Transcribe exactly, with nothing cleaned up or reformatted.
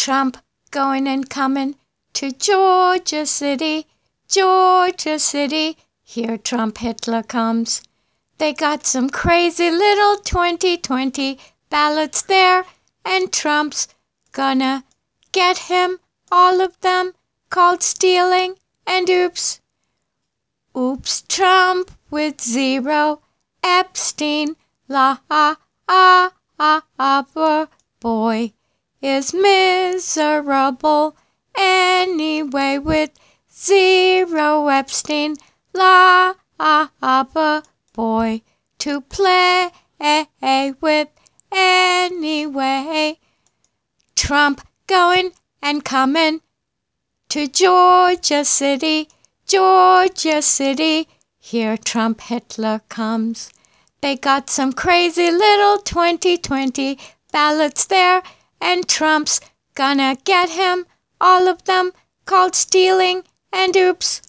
Trump going and coming to Georgia City, Georgia City. Here Trump Hitler comes. They got some crazy little twenty twenty ballots there, and Trump's gonna get him, all of them, called stealing, and oops. Oops, Trump with zero, Epstein, la ah ah ah ah, boy is miserable anyway with zero Epstein, la ah ah, boy to play with anyway. Trump going and coming to Georgia City, Georgia City. Here Trump Hitler comes. They got some crazy little twenty twenty ballots there, and Trump's gonna get him, all of them, called stealing, and oops.